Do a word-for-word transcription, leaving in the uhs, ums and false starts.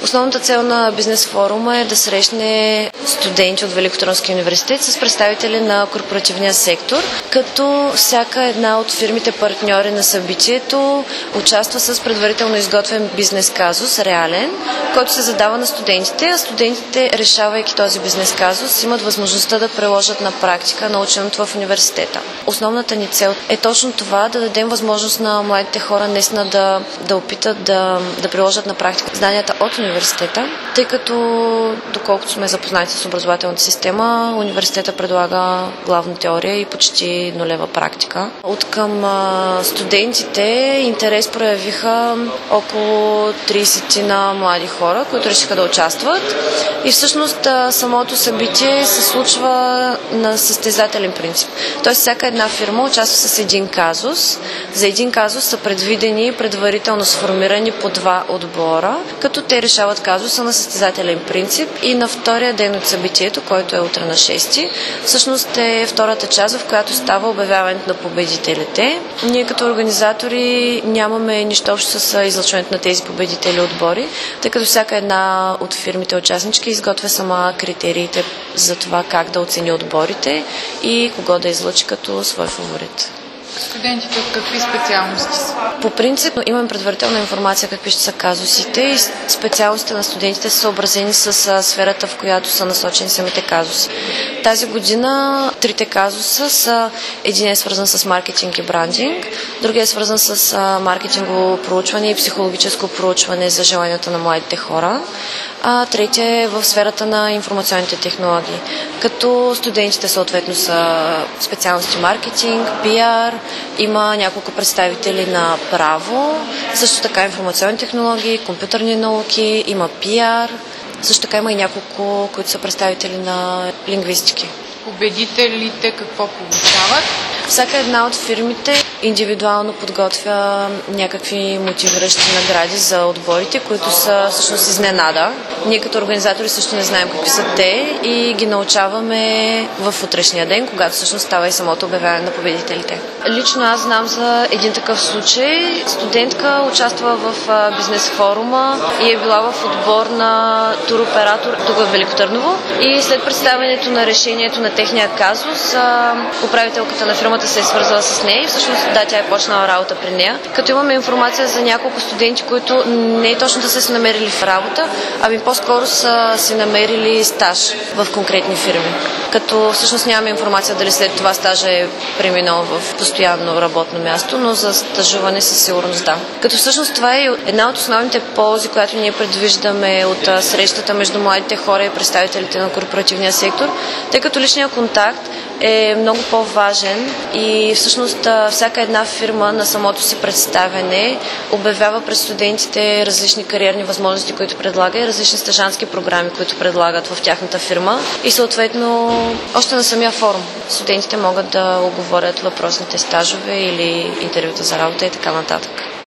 Основната цел на бизнес форума е да срещне студенти от Великотърновския университет с представители на корпоративния сектор, като всяка една от фирмите партньори на събитието участва с предварително изготвен бизнес казус, реален, който се задава на студентите, а студентите, решавайки този бизнес казус, имат възможността да приложат на практика наученото в университета. Основната ни цел е точно това, да дадем възможност на младите хора наистина да, да опитат да, да приложат на практика знанията от университета, тъй като, доколкото сме запознати с образователната система, университета предлага главна теория и почти нулева практика. От към студентите интерес проявиха около трийсет на млади хора, които решиха да участват. И всъщност самото събитие се случва на състезателен принцип. Тоест всяка една фирма участва с един казус. За един казус са предвидени предварително сформирани по два отбора, като те решават казуса на състезателен принцип и на втория ден от събитието, който е утре на шести, всъщност е втората част, в която става обявяването на победителите. Ние като организатори нямаме нищо общо с излъчването на тези победители отбори, тъй като всяка една от фирмите участнички изготвя сама критериите за това как да оцени отборите и кого да излъчи като свой фаворит. Студентите от какви специалности са? По принцип имаме предварителна информация какви ще са казусите и специалностите на студентите са съобразени с сферата, в която са насочени самите казуси. Тази година трите казуса са: един е свързан с маркетинг и брандинг, другия е свързан с маркетингово проучване и психологическо проучване за желанията на младите хора, а третия е в сферата на информационните технологии, като студентите съответно са специалности маркетинг, пиар, има няколко представители на право, също така информационни технологии, компютърни науки, има пиар, също така има и няколко, които са представители на лингвистики. Победителите какво получават? Всяка една от фирмите индивидуално подготвя някакви мотивиращи награди за отборите, които са всъщност изненада. Ние като организатори също не знаем какви са те и ги научаваме в утрешния ден, когато всъщност става и самото обявяване на победителите. Лично аз знам за един такъв случай. Студентка участва в бизнес форума и е била в отбор на туроператор тук в Велико Търново и след представянето на решението на техния казус, управителката на фирмата се е свързала с нея и всъщност да, тя е почнала работа при нея. Като имаме информация за няколко студенти, които не е точно да са се намерили в работа, ами по-скоро са си намерили стаж в конкретни фирми. Като всъщност нямаме информация дали след това стажа е преминал в постоянно работно място, но за стажуване със сигурност да. Като всъщност това е една от основните ползи, която ние предвиждаме от срещата между младите хора и представителите на корпоративния сектор, тъй като личният контакт е много по-важен и всъщност всяка една фирма на самото си представяне обявява пред студентите различни кариерни възможности, които предлага и различни стажантски програми, които предлагат в тяхната фирма и съответно още на самия форум студентите могат да оговорят въпросните стажове или интервюта за работа и така нататък.